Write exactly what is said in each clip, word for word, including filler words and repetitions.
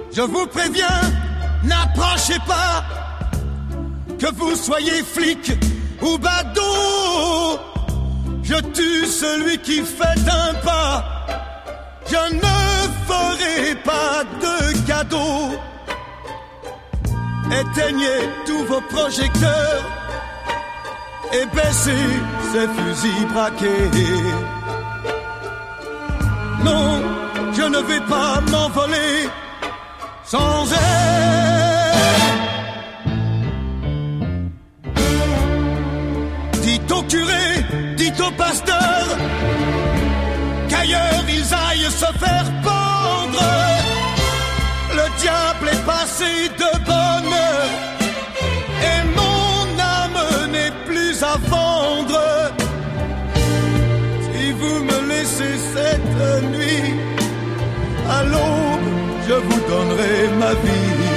Je vous préviens, n'approchez pas, que vous soyez flic ou badaud. Je tue celui qui fait un pas, je ne ferai pas de cadeau. Éteignez tous vos projecteurs et baissez ces fusils braqués. Non, je ne vais pas m'envoler sans elle. Dites au curé, dites au pasteur qu'ailleurs ils aillent se faire pendre. Le diable est passé de bonne heure et mon âme n'est plus à vendre. Si vous me laissez cette nuit, à l'aube, je vous donnerai ma vie.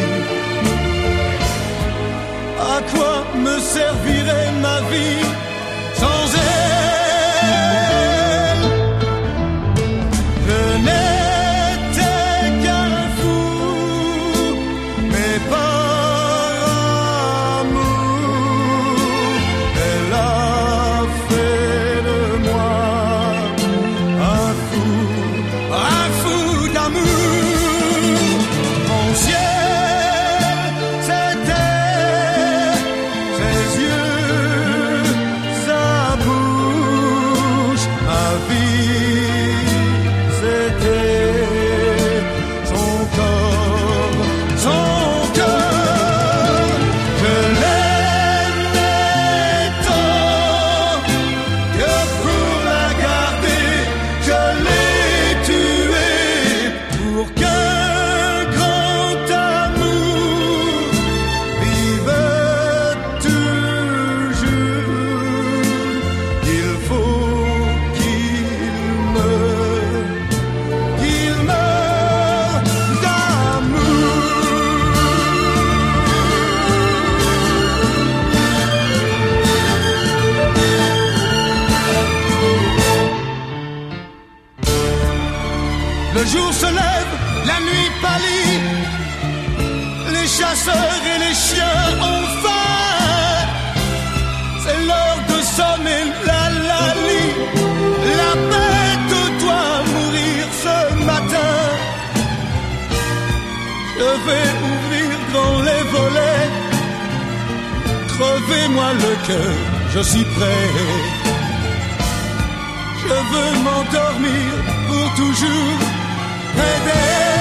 À quoi me servirait ma vie sans elle? Je n'étais qu'un fou, mais par amour, elle a fait de moi un fou, un fou d'amour. Mon ciel, c'était ses yeux, sa bouche, ma vie, c'était son corps, son cœur. Je l'aimais tant que pour la garder, je l'ai tuée pour qu'un grand amour vive toujours. Il faut qu'il meure, qu'il meure d'amour. Le jour se lève, la nuit pâlit, les chasseurs et les chiens ont faim. C'est l'heure de sonner la lali, la bête doit mourir ce matin. Je vais ouvrir grand les volets, crevez-moi le cœur, je suis prêt. Je veux m'endormir pour toujours près d'elle.